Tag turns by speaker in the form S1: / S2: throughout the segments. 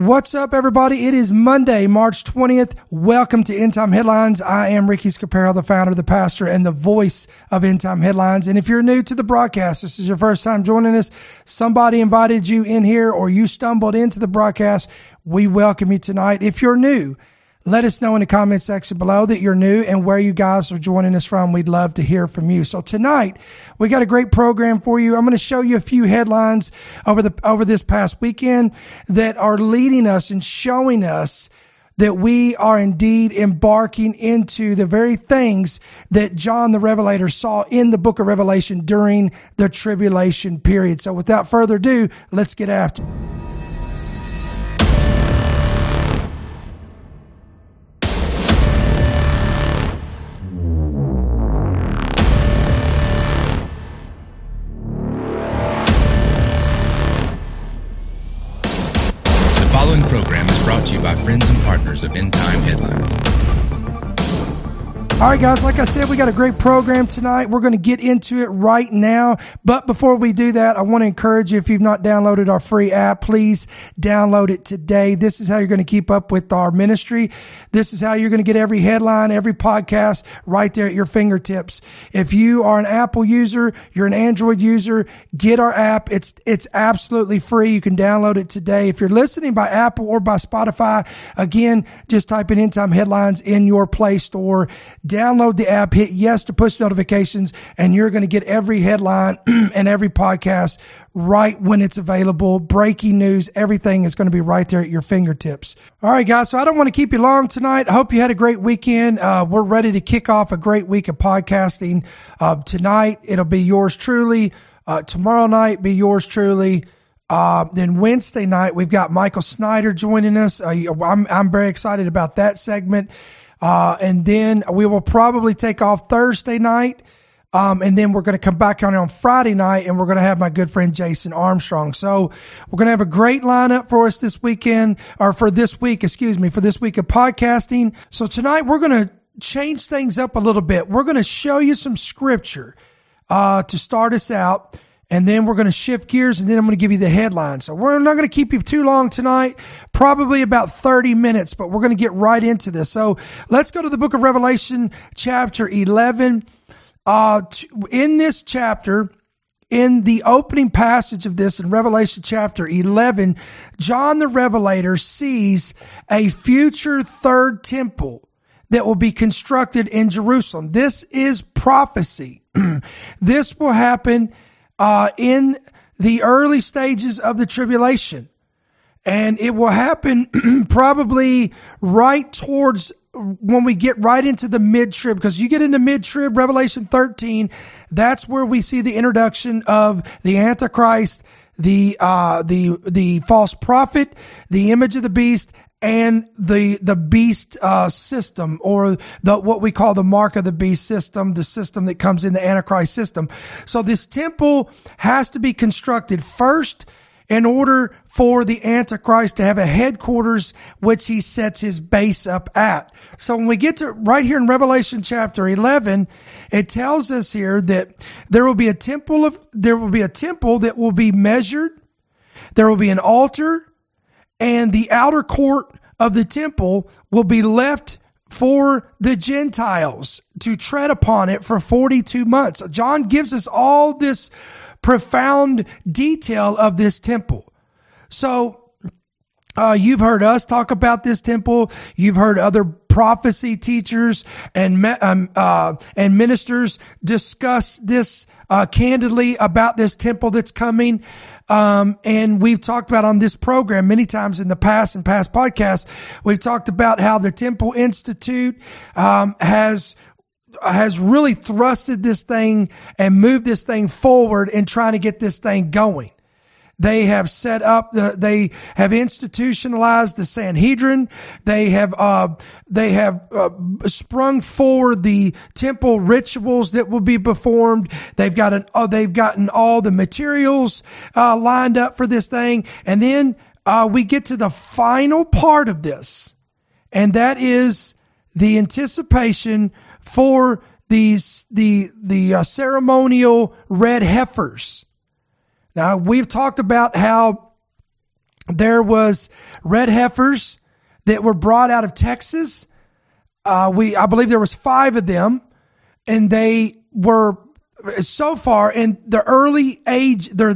S1: What's up, everybody? It is Monday, March 20th. Welcome to End Time Headlines. I am Ricky Scaparo, the founder, the pastor, and the voice of End Time Headlines. And if you're new to the broadcast, this is your first time joining us, somebody invited you in here or you stumbled into the broadcast, we welcome you tonight. If you're new, let us know in the comment section below that you're new and where you guys are joining us from. We'd love to hear from you. So tonight, we got a great program for you. I'm going to show you a few headlines over this past weekend that are leading us and showing us that we are indeed embarking into the very things that John the Revelator saw in the book of Revelation during the tribulation period. So without further ado, let's get after it.
S2: The following program is brought to you by friends and partners of End Time Headlines.
S1: All right, guys, like I said, we got a great program tonight. We're going to get into it right now. But before we do that, I want to encourage you, if you've not downloaded our free app, please download it today. This is how you're going to keep up with our ministry. This is how you're going to get every headline, every podcast right there at your fingertips. If you are an Apple user, you're an Android user, get our app. It's absolutely free. You can download it today. If you're listening by Apple or by Spotify, again, just type in End Time Headlines in your Play Store. Download the app, hit yes to push notifications, and you're going to get every headline and every podcast right when it's available. Breaking news, everything is going to be right there at your fingertips. All right, guys, so I don't want to keep you long tonight. I hope you had a great weekend. We're ready to kick off a great week of podcasting. Tonight, it'll be yours truly. Tomorrow night, be yours truly. Then Wednesday night, we've got Michael Snyder joining us. I'm very excited about that segment. And then we will probably take off Thursday night. And then we're going to come back on Friday night, and we're going to have my good friend Jason Armstrong. So we're going to have a great lineup for us this weekend, or for this week of podcasting. So tonight we're going to change things up a little bit. We're going to show you some scripture, to start us out. And then we're going to shift gears, and then I'm going to give you the headlines. So we're not going to keep you too long tonight, probably about 30 minutes, but we're going to get right into this. So let's go to the book of Revelation, chapter 11. In this chapter, in the opening passage of this, in Revelation chapter 11, John the Revelator sees a future third temple that will be constructed in Jerusalem. This is prophecy. This will happen in the early stages of the tribulation. And it will happen probably right towards when we get right into the mid-trib, because you get into mid-trib, Revelation 13, that's where we see the introduction of the Antichrist, the false prophet, the image of the beast, and the beast system, or what we call the mark of the beast system, the system that comes in the Antichrist system. So this temple has to be constructed first in order for the Antichrist to have a headquarters which he sets his base up at. So when we get to right here in Revelation chapter 11, it tells us here that there will be a temple that will be measured. There will be an altar, and the outer court of the temple will be left for the Gentiles to tread upon it for 42 months. John gives us all this profound detail of this temple. So you've heard us talk about this temple. You've heard other prophecy teachers and ministers discuss this candidly about this temple that's coming. And we've talked about on this program many times in the past, and past podcasts, we've talked about how the Temple Institute has really thrusted this thing and moved this thing forward in trying to get this thing going. They have set up they have institutionalized the Sanhedrin. They have sprung forward the temple rituals that will be performed. They've gotten all the materials lined up for this thing. And then we get to the final part of this, and that is the anticipation for the ceremonial red heifers. Now, we've talked about how There was red heifers that were brought out of Texas. I believe there was 5 of them, and they were so far in the early age, their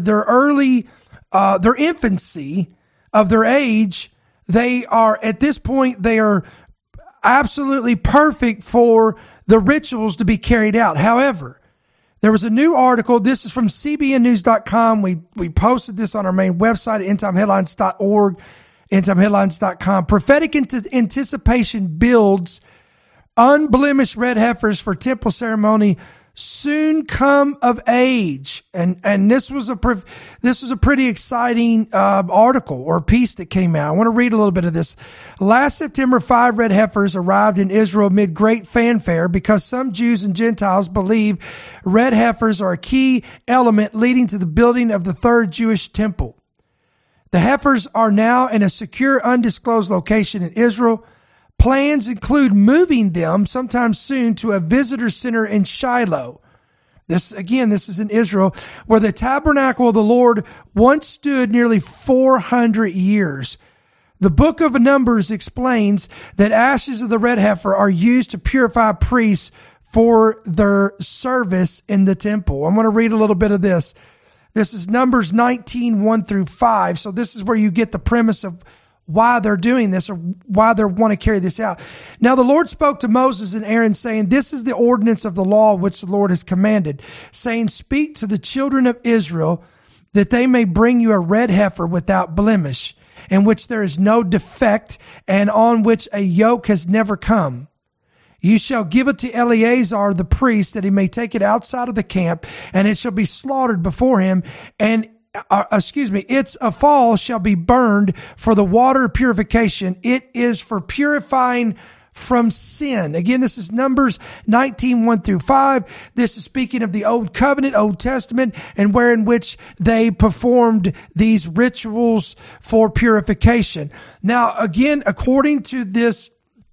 S1: infancy of their age. They are at this point, they are absolutely perfect for the rituals to be carried out. However, there was a new article. This is from cbnnews.com. We posted this on our main website at endtimeheadlines.org, endtimeheadlines.com. Prophetic anticipation builds unblemished red heifers for temple ceremony soon come of age. And this was a pretty exciting article or piece that came out. I want to read a little bit of this. Last September, 5 red heifers arrived in Israel amid great fanfare because some Jews and Gentiles believe red heifers are a key element leading to the building of the third Jewish temple. The heifers are now in a secure, undisclosed location in Israel. Plans include moving them sometime soon to a visitor center in Shiloh. This is in Israel, where the tabernacle of the Lord once stood nearly 400 years. The book of Numbers explains that ashes of the red heifer are used to purify priests for their service in the temple. I'm going to read a little bit of this. This is Numbers 19, 1 through 5. So this is where you get the premise of why they're doing this or why they want to carry this out. Now the Lord spoke to Moses and Aaron, saying, "This is the ordinance of the law which the Lord has commanded, saying, speak to the children of Israel that they may bring you a red heifer without blemish, in which there is no defect and on which a yoke has never come. You shall give it to Eleazar the priest, that he may take it outside of the camp, and it shall be slaughtered before him, and its offal shall be burned for the water of purification. It is for purifying from sin." Again, this is Numbers 19, 1 through 5. This is speaking of the Old Covenant, Old Testament, and wherein which they performed these rituals for purification. Now, again, according to this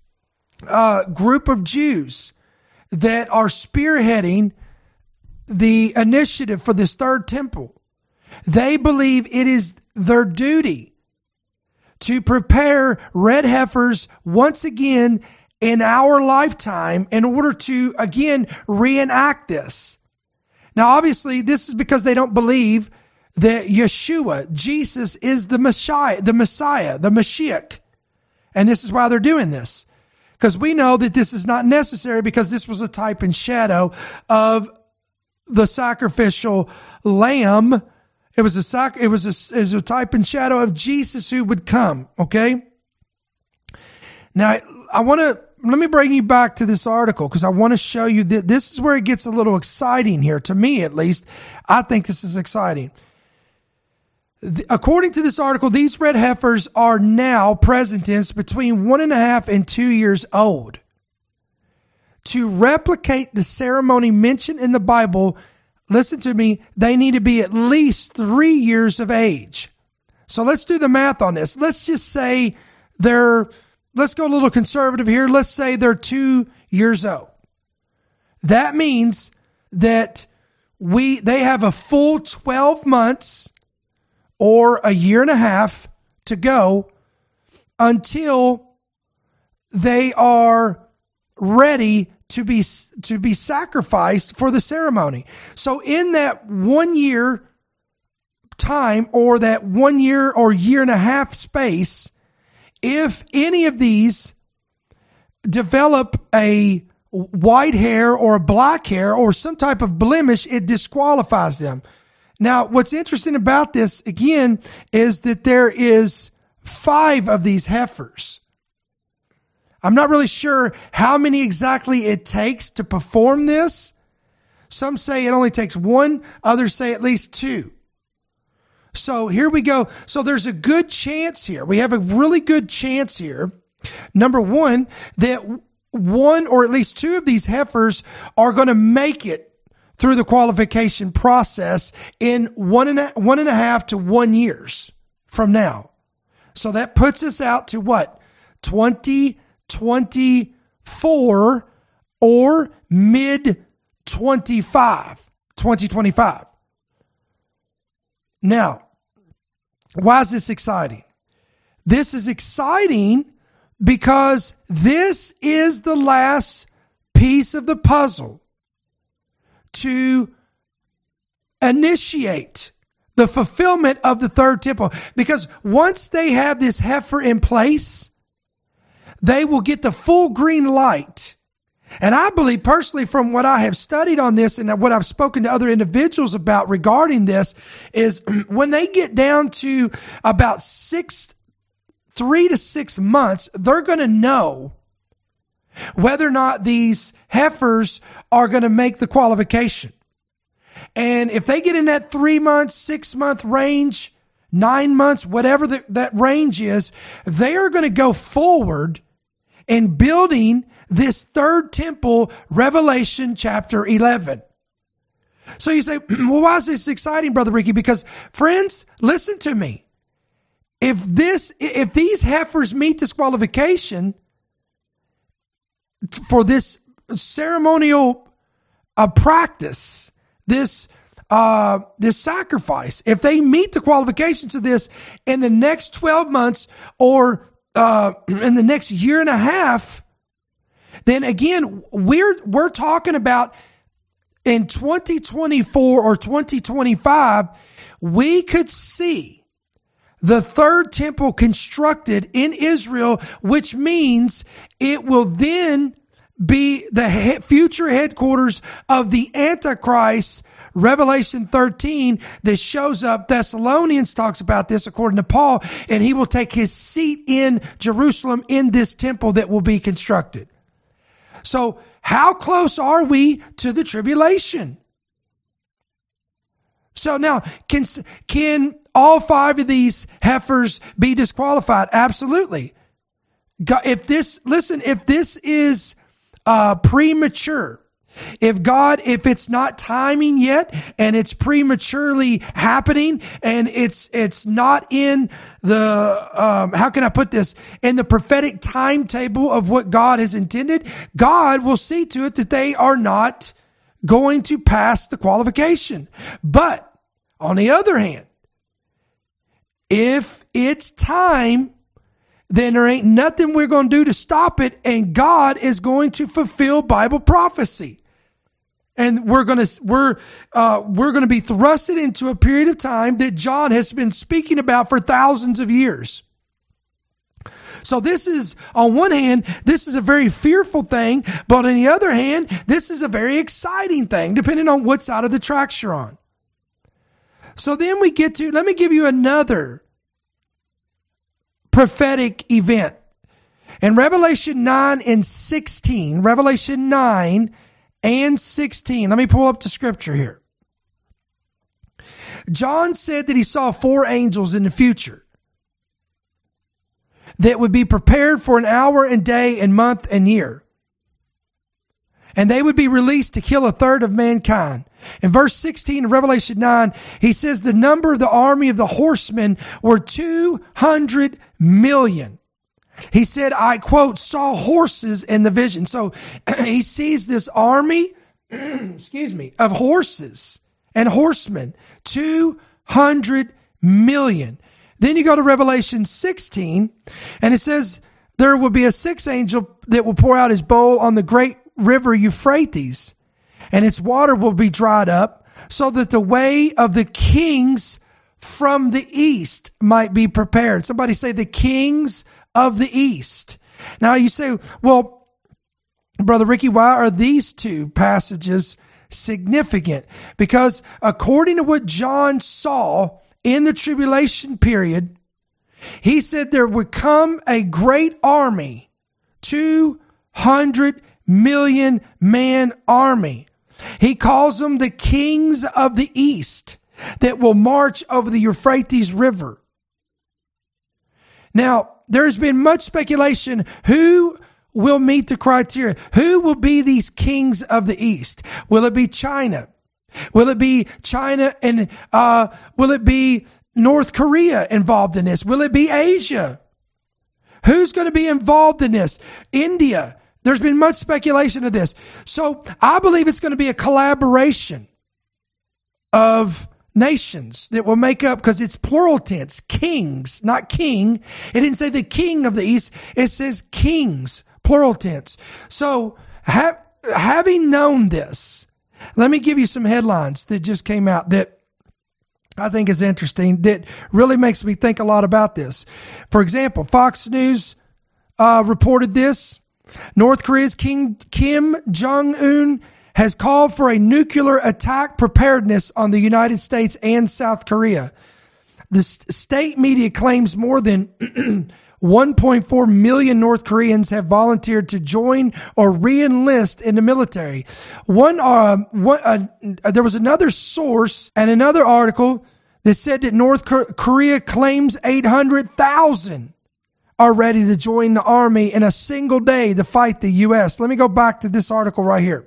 S1: group of Jews that are spearheading the initiative for this third temple, they believe it is their duty to prepare red heifers once again in our lifetime in order to, again, reenact this. Now, obviously, this is because they don't believe that Yeshua, Jesus, is the Messiah, the Mashiach. And this is why they're doing this. Because we know that this is not necessary, because this was a type and shadow of the sacrificial lamb. It was a type and shadow of Jesus who would come. Okay. Now let me bring you back to this article, because I want to show you that this is where it gets a little exciting here. To me, at least, I think this is exciting. According to this article, these red heifers are now, present tense, between 1.5 and 2 years old. To replicate the ceremony mentioned in the Bible, listen to me, they need to be at least 3 years of age. So let's do the math on this. Let's just say let's go a little conservative here. Let's say they're 2 years old. That means that they have a full 12 months or a year and a half to go until they are ready to be sacrificed for the ceremony. So in that 1 year time, or that 1 year or year and a half space, if any of these develop a white hair or a black hair or some type of blemish, it disqualifies them. Now, what's interesting about this, again, is that there is 5 of these heifers. I'm not really sure how many exactly it takes to perform this. Some say it only takes 1, others say at least 2. So here we go. So there's a good chance here. We have a really good chance here. Number one, that 1 or at least 2 of these heifers are going to make it through the qualification process in 1.5 to 1 years from now. So that puts us out to what? 2024 or mid 2025. Now, Why is this exciting? This is exciting because this is the last piece of the puzzle to initiate the fulfillment of the third temple. Because once they have this heifer in place, they will get the full green light. And I believe personally, from what I have studied on this and what I've spoken to other individuals about regarding this, is when they get down to about 3 to 6 months, they're going to know whether or not these heifers are going to make the qualification. And if they get in that 3 months, 6 month range, 9 months, whatever that range is, they are going to go forward in building this third temple, Revelation chapter 11. So you say, well, why is this exciting, Brother Ricky? Because friends, listen to me. If these heifers meet this qualification for this ceremonial practice, this sacrifice, if they meet the qualifications of this in the next 12 months or in the next year and a half, then again, we're talking about in 2024 or 2025, we could see the third temple constructed in Israel, which means it will then be the future headquarters of the Antichrist. Revelation 13 that shows up. Thessalonians talks about this according to Paul, and he will take his seat in Jerusalem in this temple that will be constructed. So how close are we to the tribulation? So now, can all 5 of these heifers be disqualified? Absolutely. If this is premature, if it's not timing yet and it's prematurely happening and it's not in the, how can I put this, in the prophetic timetable of what God has intended, God will see to it that they are not going to pass the qualification. But on the other hand, if it's time, then there ain't nothing we're going to do to stop it, and God is going to fulfill Bible prophecy. And we're going to be thrusted into a period of time that John has been speaking about for thousands of years. So this is, on one hand, this is a very fearful thing, but on the other hand, this is a very exciting thing, depending on what side of the tracks you're on. So then we get to, let me give you another prophetic event. In Revelation 9 and 16, Revelation 9 and 16, let me pull up the scripture here. John said that he saw 4 angels in the future that would be prepared for an hour and day and month and year. And they would be released to kill 1/3 of mankind. In verse 16 of Revelation 9, he says the number of the army of the horsemen were 200 million. He said, I quote, saw horses in the vision. So he sees this army, of horses and horsemen, 200 million. Then you go to Revelation 16, and it says there will be a 6th angel that will pour out his bowl on the great river Euphrates, and its water will be dried up, so that the way of the kings from the east might be prepared. Somebody say the kings of the east. Now you say, well, Brother Ricky, why are these 2 passages significant? Because according to what John saw in the tribulation period, he said there would come a great army, 200 million man army. He calls them the kings of the east that will march over the Euphrates River. Now, there's been much speculation who will meet the criteria. Who will be these kings of the east? Will it be China? Will it be China and will it be North Korea involved in this? Will it be Asia? Who's going to be involved in this? India. There's been much speculation of this. So I believe it's going to be a collaboration of nations that will make up, because it's plural tense, kings, not king. It didn't say the king of the East. It says kings, plural tense. So having known this, let me give you some headlines that just came out that I think is interesting, that really makes me think a lot about this. For example, Fox News reported this. North Korea's Kim Jong-un has called for a nuclear attack preparedness on the United States and South Korea. The state media claims more than 1.4 million North Koreans have volunteered to join or re-enlist in the military. There was another source and another article that said that North Korea claims 800,000 are ready to join the army in a single day to fight the U.S. Let me go back to this article right here.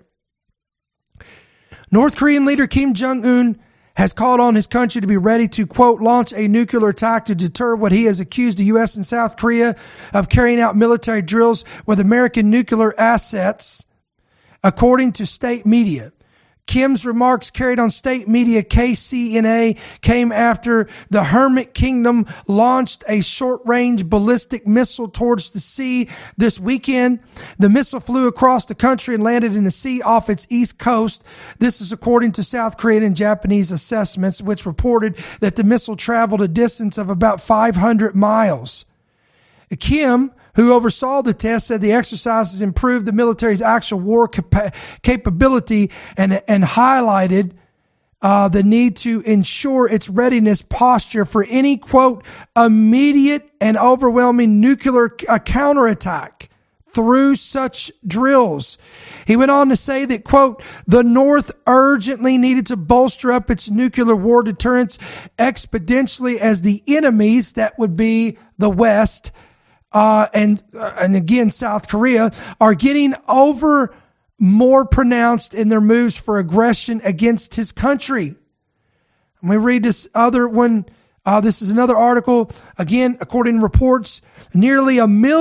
S1: North Korean leader Kim Jong-un has called on his country to be ready to, quote, launch a nuclear attack to deter what he has accused the U.S. and South Korea of carrying out military drills with American nuclear assets, according to state media. Kim's remarks, carried on state media KCNA, came after the Hermit Kingdom launched a short-range ballistic missile towards the sea this weekend. The missile flew across the country and landed in the sea off its east coast. This is according to South Korean and Japanese assessments, which reported that the missile traveled a distance of about 500 miles. Kim, who oversaw the test, said the exercises improved the military's actual war capability and highlighted the need to ensure its readiness posture for any, quote, immediate and overwhelming nuclear counterattack through such drills. He went on to say that, quote, the North urgently needed to bolster up its nuclear war deterrence exponentially as the enemies, that would be the West, and again, South Korea, are getting more pronounced in their moves for aggression against his country. And we read this other one. This is another article. Again, according to reports, nearly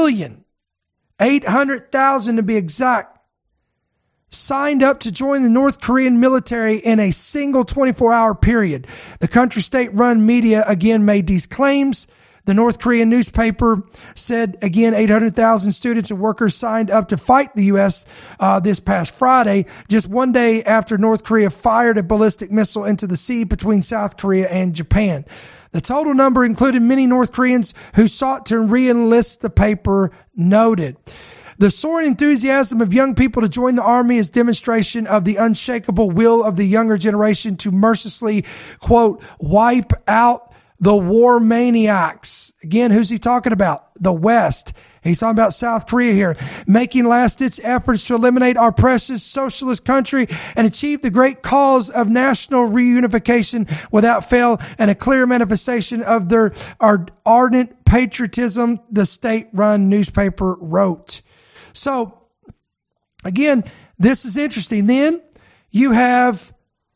S1: 1,800,000 to be exact, signed up to join the North Korean military in a single 24-hour period. The country state-run media again made these claims. The North Korean newspaper said, again, 800,000 students and workers signed up to fight the U.S. This past Friday, just one day after North Korea fired a ballistic missile into the sea between South Korea and Japan. The total number included many North Koreans who sought to re-enlist, the paper noted. The soaring enthusiasm of young people to join the army is demonstration of the unshakable will of the younger generation to mercilessly, quote, wipe out the war maniacs. Again, who's he talking about? The West. He's talking about South Korea here. Making last-ditch efforts to eliminate our precious socialist country and achieve the great cause of national reunification without fail, and a clear manifestation of their ardent patriotism, the state-run newspaper wrote. So, again, this is interesting. Then you have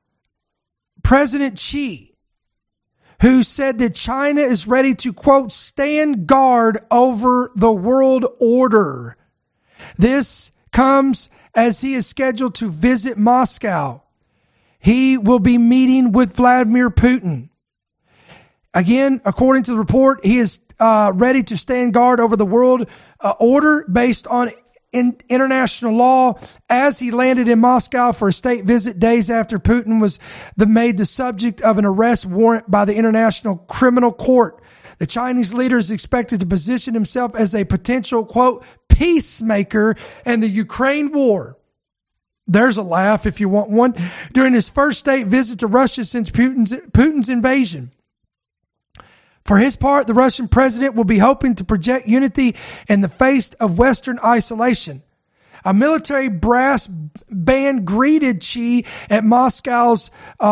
S1: President Xi, who said that China is ready to, quote, stand guard over the world order. This comes as he is scheduled to visit Moscow. He will be meeting with Vladimir Putin. Again, according to the report, he is ready to stand guard over the world order based on international law, as he landed in Moscow for a state visit days after Putin was made the subject of an arrest warrant by the International Criminal Court. The Chinese leader is expected to position himself as a potential, quote, peacemaker in the Ukraine war. There's a laugh if you want one. During his first state visit to Russia since Putin's invasion. For his part, the Russian president will be hoping to project unity in the face of Western isolation. A military brass band greeted Xi at Moscow's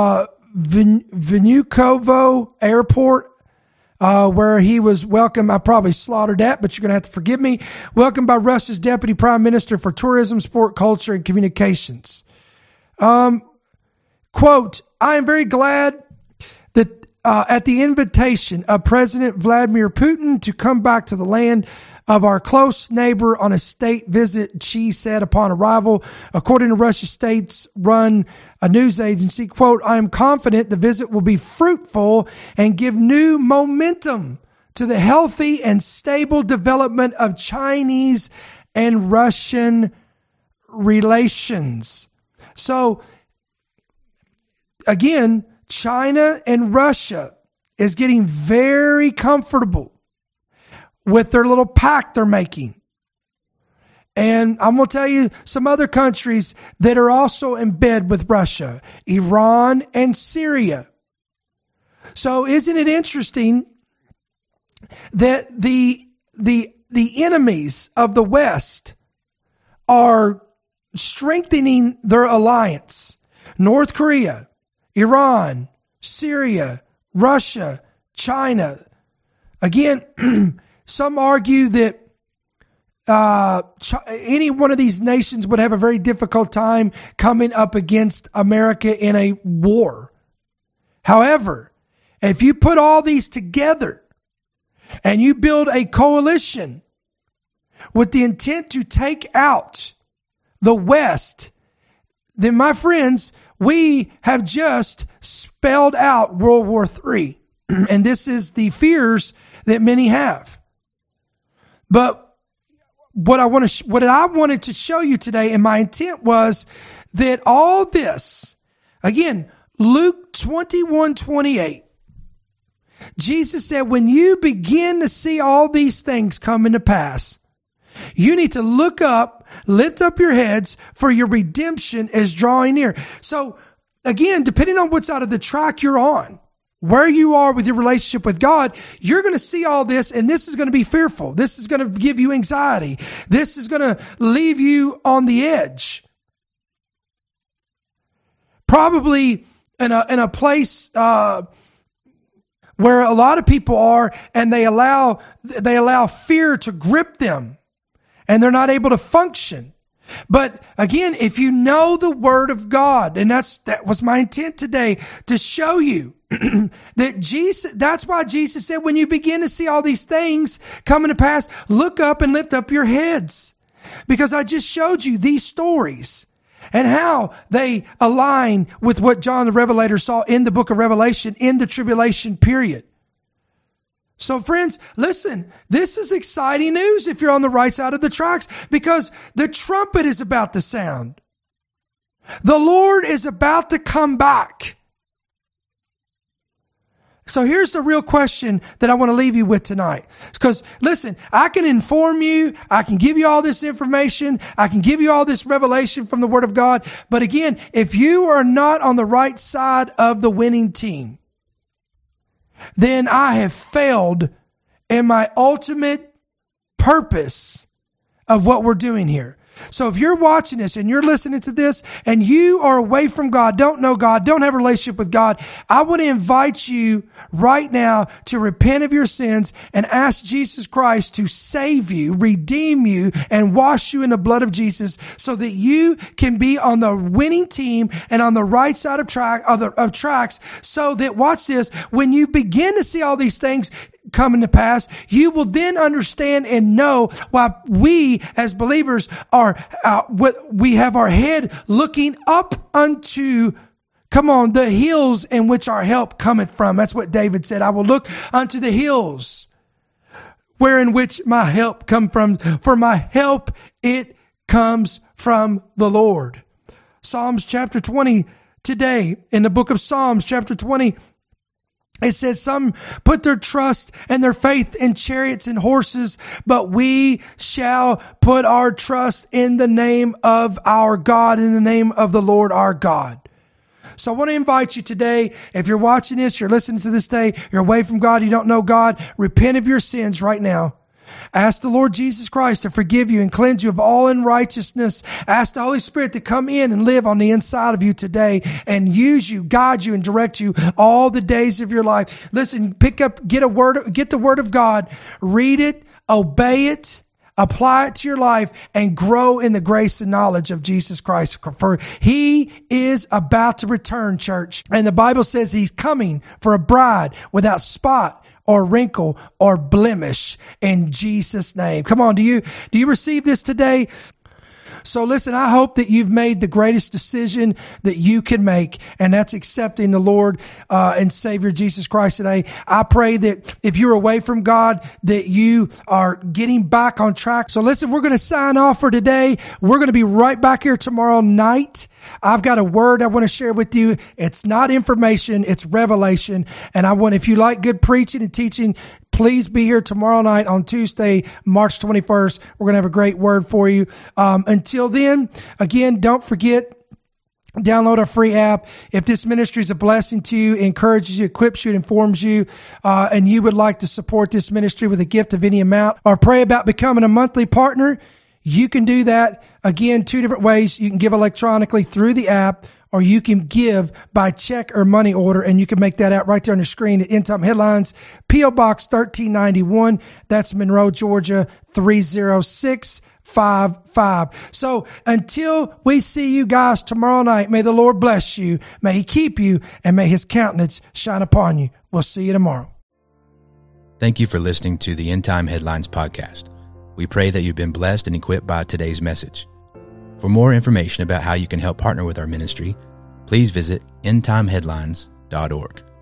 S1: Vnukovo airport, where he was welcomed. I probably slaughtered that, but you're going to have to forgive me. Welcomed by Russia's Deputy Prime Minister for Tourism, Sport, Culture, and Communications. Quote, I am very glad that at the invitation of President Vladimir Putin to come back to the land of our close neighbor on a state visit, Xi said upon arrival. According to Russia state-run news agency, quote, "I am confident the visit will be fruitful and give new momentum to the healthy and stable development of Chinese and Russian relations." So, again, China and Russia is getting very comfortable with their little pact they're making. And I'm going to tell you some other countries that are also in bed with Russia, Iran and Syria. So isn't it interesting that the enemies of the West are strengthening their alliance? North Korea, Iran, Syria, Russia, China. Again, some argue that any one of these nations would have a very difficult time coming up against America in a war. However, if you put all these together and you build a coalition with the intent to take out the West, then my friends, we have just spelled out World War III. And this is the fears that many have. But what I wanted to show you today, and my intent was that all this, again, Luke 21:28, Jesus said, when you begin to see all these things coming to pass, you need to look up, lift up your heads, for your redemption is drawing near. So again, depending on what side of the track you're on, where you are with your relationship with God, you're going to see all this, and this is going to be fearful. This is going to give you anxiety. This is going to leave you on the edge. Probably in a place where a lot of people are, and they allow fear to grip them, and they're not able to function. But again, if you know the Word of God, and that was my intent today, to show you that Jesus, that's why Jesus said, when you begin to see all these things coming to pass, look up and lift up your heads. Because I just showed you these stories and how they align with what John the Revelator saw in the book of Revelation in the tribulation period. So friends, listen, this is exciting news if you're on the right side of the tracks, because the trumpet is about to sound. The Lord is about to come back. So here's the real question that I want to leave you with tonight. Because listen, I can inform you, I can give you all this information, I can give you all this revelation from the Word of God. But again, if you are not on the right side of the winning team, then I have failed in my ultimate purpose of what we're doing here. So if you're watching this and you're listening to this and you are away from God, don't know God, don't have a relationship with God, I want to invite you right now to repent of your sins and ask Jesus Christ to save you, redeem you, and wash you in the blood of Jesus, so that you can be on the winning team and on the right side of tracks, so that, watch this, when you begin to see all these things coming to pass, you will then understand and know why we as believers we have our head looking up unto, come on, the hills in which our help cometh from. That's what David said. I will look unto the hills where in which my help come from. For my help, it comes from the Lord. Psalms chapter 20 today, in the book of Psalms chapter 20, it says, some put their trust and their faith in chariots and horses, but we shall put our trust in the name of our God, in the name of the Lord our God. So I want to invite you today, if you're watching this, you're listening to this day, you're away from God, you don't know God, repent of your sins right now. Ask the Lord Jesus Christ to forgive you and cleanse you of all unrighteousness. Ask the Holy Spirit to come in and live on the inside of you today and use you, guide you, and direct you all the days of your life. Listen, get the Word of God, read it, obey it, apply it to your life, and grow in the grace and knowledge of Jesus Christ. For He is about to return, church. And the Bible says He's coming for a bride without spot or wrinkle or blemish in Jesus' name. Come on, do you receive this today? So listen, I hope that you've made the greatest decision that you can make, and that's accepting the Lord and Savior Jesus Christ today. I pray that if you're away from God, that you are getting back on track. So listen, we're going to sign off for today. We're going to be right back here tomorrow night. I've got a word I want to share with you. It's not information, it's revelation. And if you like good preaching and teaching, please be here tomorrow night on Tuesday, March 21st. We're going to have a great word for you. Until then, again, don't forget, download our free app. If this ministry is a blessing to you, encourages you, equips you, informs you, and you would like to support this ministry with a gift of any amount or pray about becoming a monthly partner, you can do that. Again, 2 different ways. You can give electronically through the app, or you can give by check or money order, and you can make that out right there on your screen at End Time Headlines, P.O. Box 1391. That's Monroe, Georgia, 30655. So until we see you guys tomorrow night, may the Lord bless you, may He keep you, and may His countenance shine upon you. We'll see you tomorrow.
S2: Thank you for listening to the End Time Headlines podcast. We pray that you've been blessed and equipped by today's message. For more information about how you can help partner with our ministry, please visit endtimeheadlines.org.